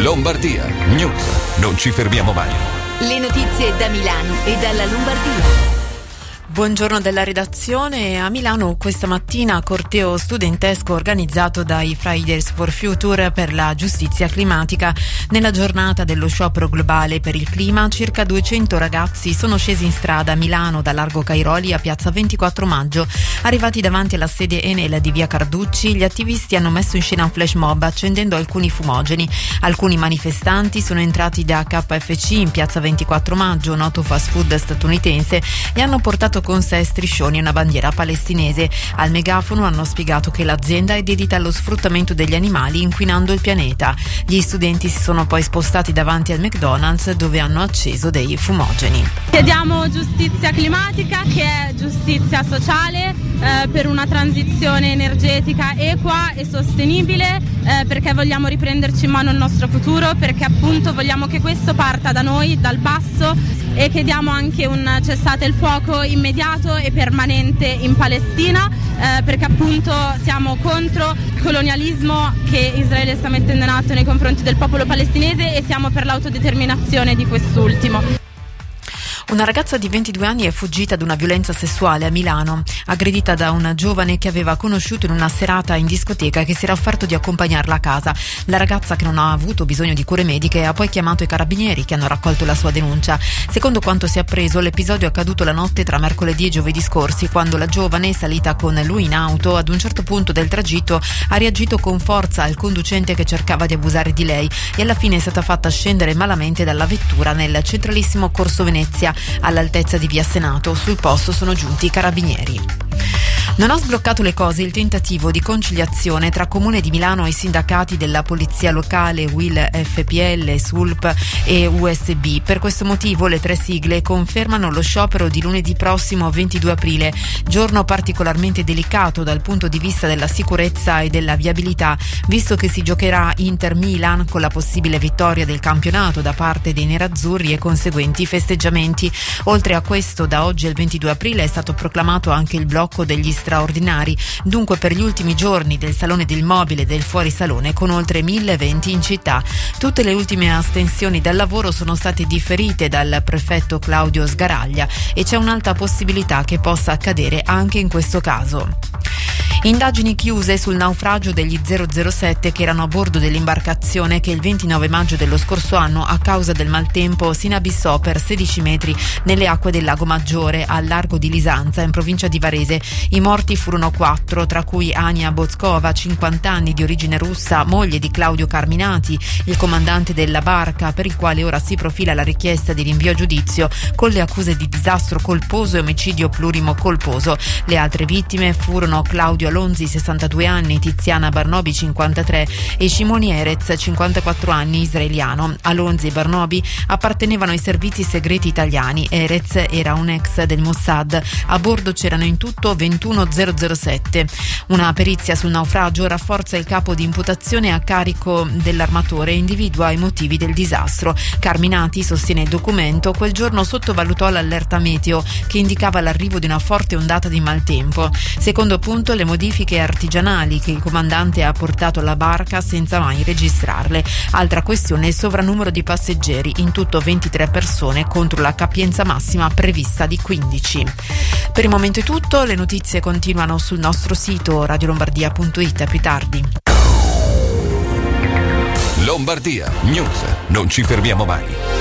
Lombardia News. Non ci fermiamo mai. Le notizie da Milano e dalla Lombardia. Buongiorno dalla redazione. A Milano questa mattina corteo studentesco organizzato dai Fridays for Future per la giustizia climatica. Nella giornata dello sciopero globale per il clima, circa 200 ragazzi sono scesi in strada a Milano da Largo Cairoli a piazza 24 maggio. Arrivati davanti alla sede Enel di via Carducci, gli attivisti hanno messo in scena un flash mob accendendo alcuni fumogeni. Alcuni manifestanti sono entrati da KFC in piazza 24 maggio, noto fast food statunitense, e hanno portato con sé striscioni e una bandiera palestinese. Al megafono hanno spiegato che l'azienda è dedita allo sfruttamento degli animali inquinando il pianeta. Gli studenti si sono poi spostati davanti al McDonald's dove hanno acceso dei fumogeni. Chiediamo giustizia climatica, che è giustizia sociale, per una transizione energetica equa e sostenibile, perché vogliamo riprenderci in mano il nostro futuro, perché appunto vogliamo che questo parta da noi, dal basso, e chiediamo anche un cessate il fuoco immediato e permanente in Palestina, perché appunto siamo contro il colonialismo che Israele sta mettendo in atto nei confronti del popolo palestinese e siamo per l'autodeterminazione di quest'ultimo. Una ragazza di 22 anni è fuggita da una violenza sessuale a Milano, aggredita da una giovane che aveva conosciuto in una serata in discoteca e che si era offerto di accompagnarla a casa. La ragazza, che non ha avuto bisogno di cure mediche, ha poi chiamato i carabinieri che hanno raccolto la sua denuncia. Secondo quanto si è appreso, l'episodio è accaduto la notte tra mercoledì e giovedì scorsi, quando la giovane, salita con lui in auto, ad un certo punto del tragitto ha reagito con forza al conducente che cercava di abusare di lei e alla fine è stata fatta scendere malamente dalla vettura nel centralissimo Corso Venezia, all'altezza di via Senato. Sul posto sono giunti i carabinieri. Non ha sbloccato le cose il tentativo di conciliazione tra Comune di Milano e sindacati della polizia locale, UIL, FPL, SULP e USB. Per questo motivo le tre sigle confermano lo sciopero di lunedì prossimo 22 aprile, giorno particolarmente delicato dal punto di vista della sicurezza e della viabilità, visto che si giocherà Inter-Milan con la possibile vittoria del campionato da parte dei nerazzurri e conseguenti festeggiamenti. Oltre a questo, da oggi al 22 aprile è stato proclamato anche il blocco degli straordinari, dunque per gli ultimi giorni del Salone del Mobile e del Fuorisalone, con oltre 1000 eventi in città. Tutte le ultime astensioni dal lavoro sono state differite dal prefetto Claudio Sgaraglia e c'è un'alta possibilità che possa accadere anche in questo caso. Indagini chiuse sul naufragio degli 007 che erano a bordo dell'imbarcazione che il 29 maggio dello scorso anno, a causa del maltempo, si inabissò per 16 metri nelle acque del Lago Maggiore, al largo di Lisanza, in provincia di Varese. I morti furono 4, tra cui Ania Bozkova, 50 anni, di origine russa, moglie di Claudio Carminati, il comandante della barca, per il quale ora si profila la richiesta di rinvio a giudizio con le accuse di disastro colposo e omicidio plurimo colposo. Le altre vittime furono Claudio Alonzi, 62 anni, Tiziana Barnobi, 53, e Shimoni Erez, 54 anni, israeliano. Alonzi e Barnobi appartenevano ai servizi segreti italiani. Erez era un ex del Mossad. A bordo c'erano in tutto 21 007. Una perizia sul naufragio rafforza il capo di imputazione a carico dell'armatore e individua i motivi del disastro. Carminati, sostiene il documento, quel giorno sottovalutò l'allerta meteo che indicava l'arrivo di una forte ondata di maltempo. Secondo punto, le modifiche artigianali che il comandante ha portato alla barca senza mai registrarle. Altra questione, il sovrannumero di passeggeri, in tutto 23 persone contro la capienza massima prevista di 15. Per il momento è tutto, le notizie continuano sul nostro sito radiolombardia.it. A più tardi. Lombardia News. Non ci fermiamo mai.